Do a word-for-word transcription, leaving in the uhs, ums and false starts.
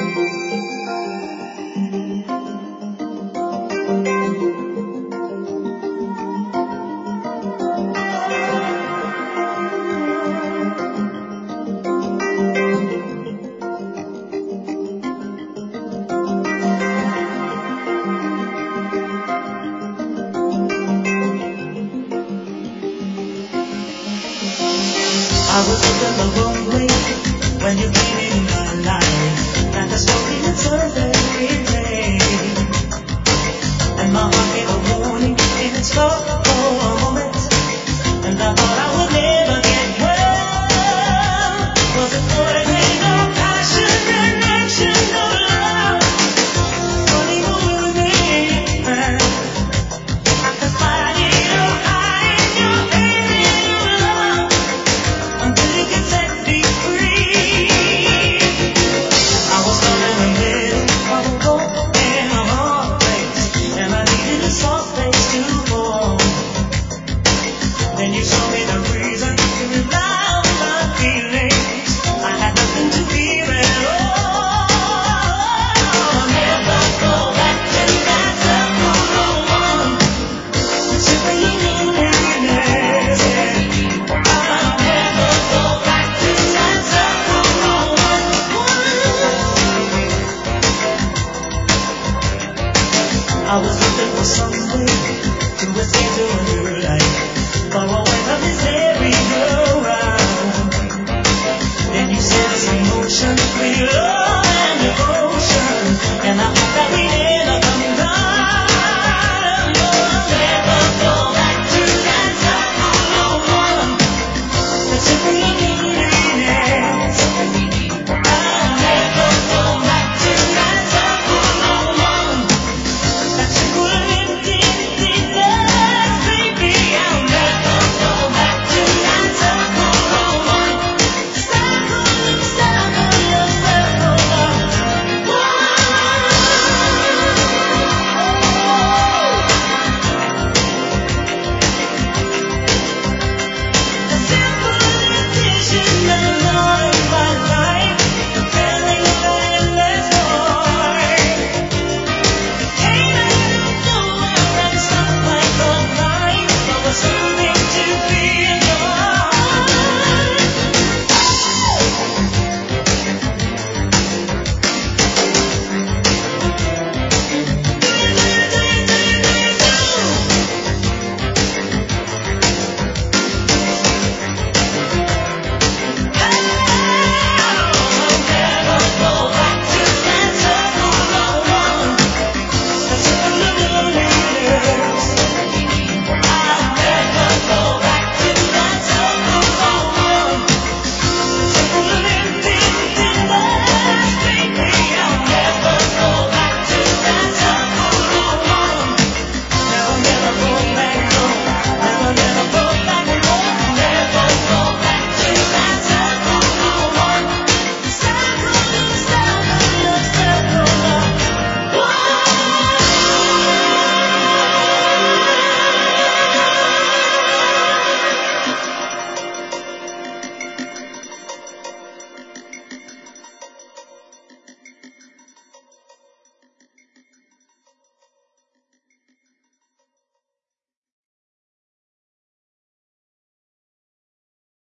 I was looking the wrong way when you came in my life. And I spoke in its every day. And my heart gave a warning in its love for a moment. And I thought I would never get well. Was it for a kind of passion and action of love? Funny who will be, man. I could find it all high in your baby love. Until you can set me free. I was caught in the middle of a rope and a hard place, and I needed a soft place to fall. Then you showed me the reason to rely on my feelings. I had nothing to fear at all. I'll never go back to that simple one. Simply loneliness. I'll never go back to that simple one. I was looking for some way to escape to a new life, far away from this merry-go-round. Then you set us in motion with your love.